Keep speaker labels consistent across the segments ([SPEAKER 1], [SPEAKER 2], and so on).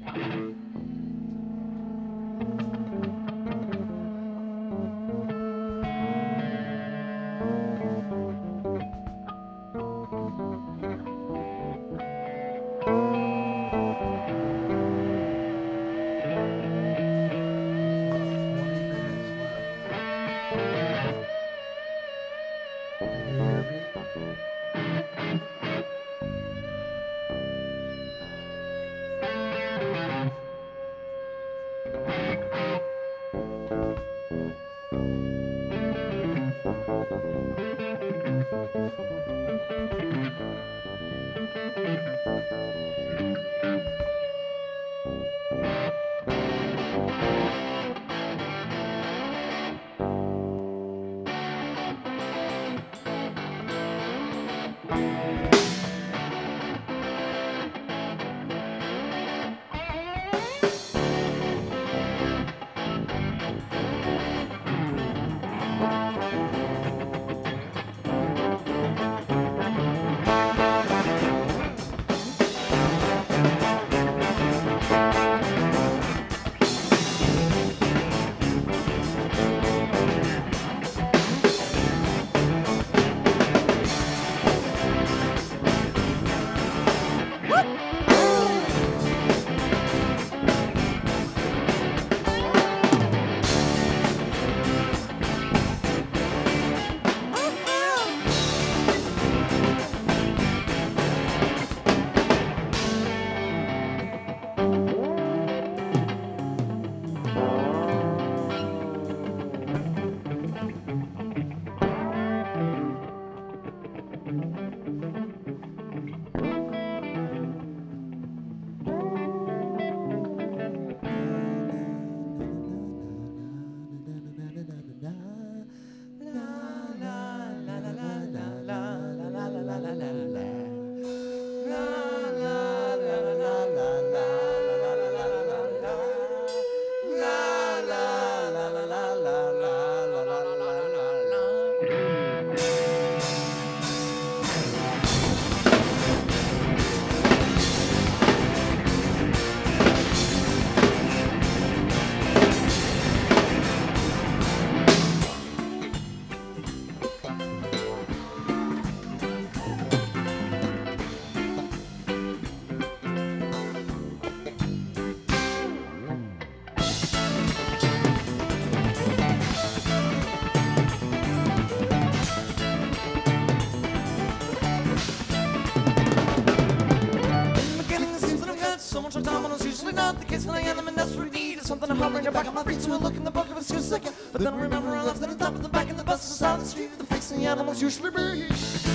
[SPEAKER 1] Something to hovering back on my feet, so I look in the book of it's just a second. But then I remember I left at the top of the back of the bus beside the street. The face of the animals usually be.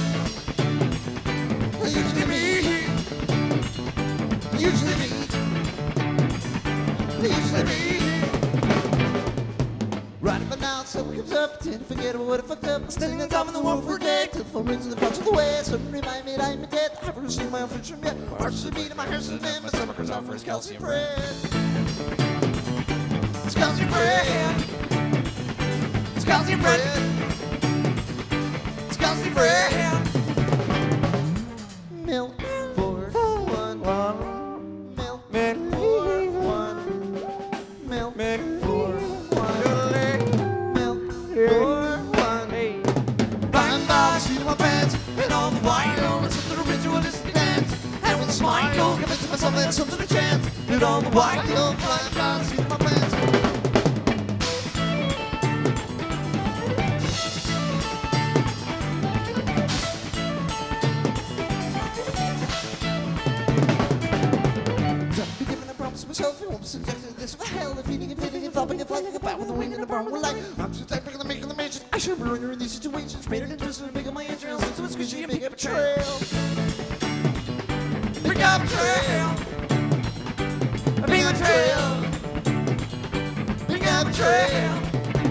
[SPEAKER 1] Usually me. Usually me. Usually me. Right about now, someone comes up, tend to forget about what I fucked up. I'm standing on top of the wall for a day, till the phone rings in the front of the way. Someone remind me that I'm dead. I haven't received my own friends from yet. Parts of the beat in my hair's in the my stomach cries out for his calcium bread. It's calcium bread. It's calcium bread. It's calcium bread. Milk for one. Milk for one. Milk for one. Milk for one. Fine bars, feet in my pants, and all the while it's such a ritualistic dance. And with a smile, convince myself that something to chance. And all the while, fine bars, feet in my pants. Myself, you won't subject to this. What the hell? If eating and fitting and flopping and flying like a bat with a wing and a barn will like. I'm so tight, picking the making the mansion. I should ruin her in these situations. Made it interested in picking my entrails. Into a squishy and pick up a trail. Pick up a trail. Pick up a trail. Pick up a trail.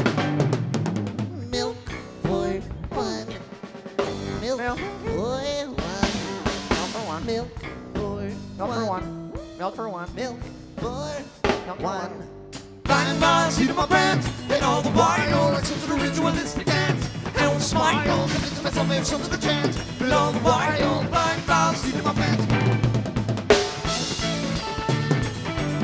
[SPEAKER 1] Milk for one. Milk for one. Number one. Milk for one. Milk for one. Milk for one. Flying by the seat of my pants, and all the while it's such a ritualistic dance. And with a smile, convincing myself there's something to chance. And all the while, flying by the seat of my pants.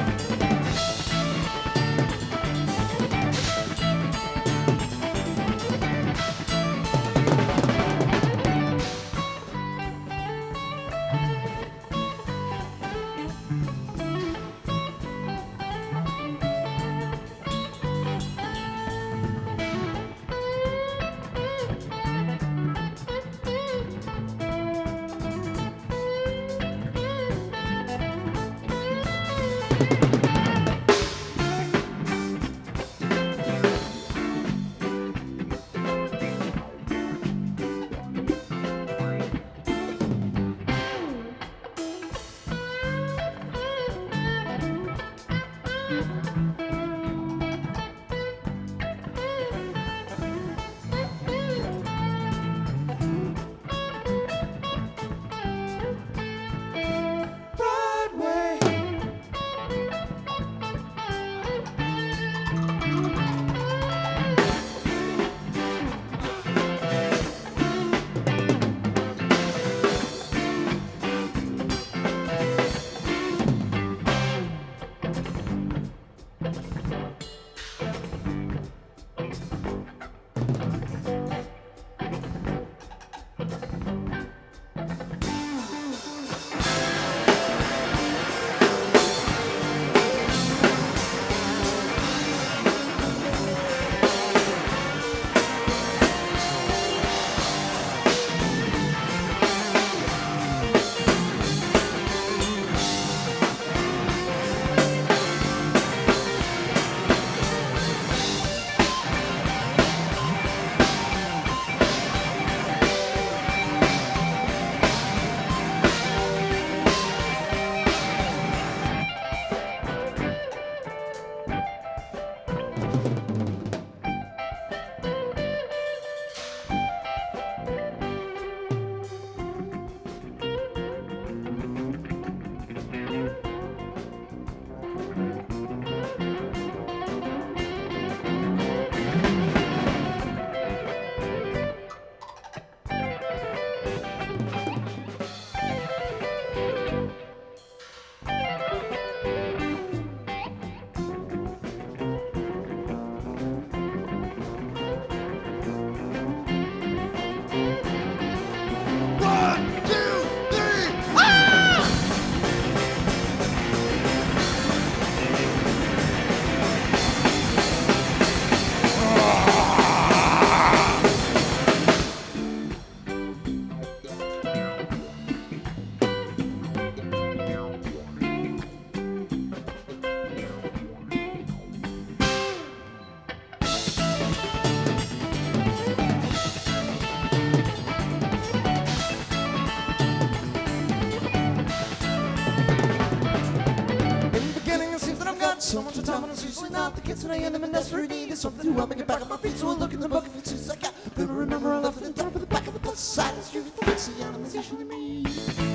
[SPEAKER 1] So much time and it's usually not the kids when I end them and desperate need is something to help me get back on my feet. So I look in the book of it's I got. Gonna remember I left it at the top of the back of the bus. Silence, you fix the animals, usually me.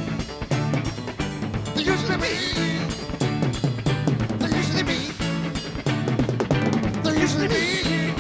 [SPEAKER 1] They're usually me. They're usually me. They're usually me.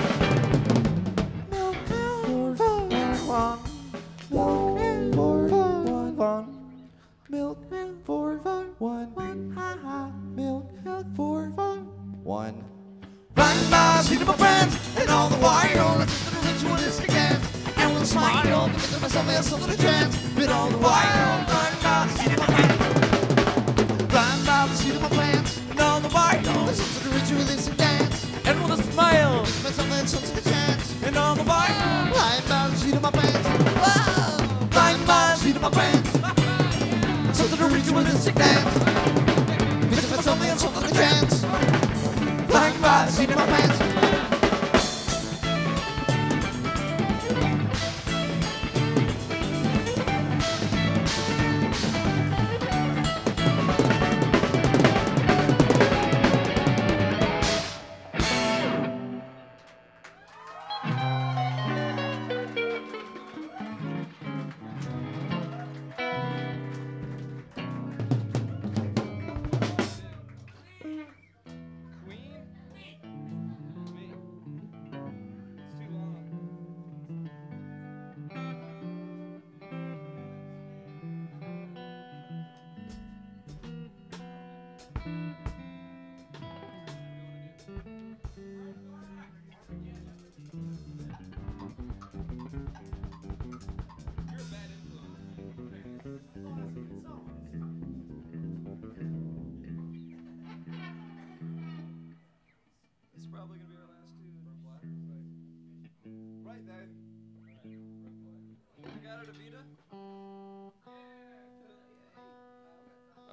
[SPEAKER 1] Milk for one. Milk for one. Milk for one. Ha ha. Milk for one. Blind by seeing my friends and all the while listen to the ritualistic dance. And with a smile, to get to myself there's something to chance. But all the while, blind by the seat of my pants. Blind by the seat of my pants. And all the while, listen to the ritualistic dance. And with a smile, to get to myself there's something to chance. And all the while, blind by the seat of my pants. Whoa! Blind by the seat of my pants. Something to ritualistic dance. Something and something to chance. Blind by the seat of my pants.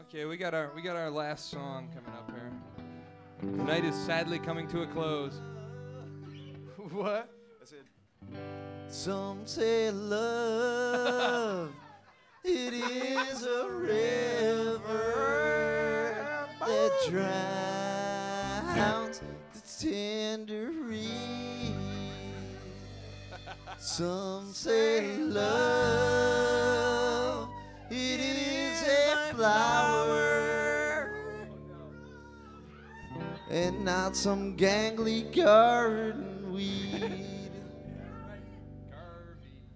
[SPEAKER 2] Okay, we got our last song coming up here. The night is sadly coming to a close. What?
[SPEAKER 1] I said, some say love, it is a river that drowns the tender reed. Some say love, it is a flower, and not some gangly garden weed.